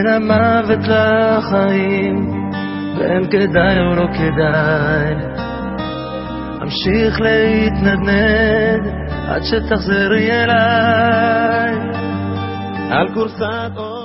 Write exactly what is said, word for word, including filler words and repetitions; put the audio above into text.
בין המוות לחיים, ואין כדאי או לא כדאי, אמשיך להתנדנד עד שתחזרי אליי על כורסת אור.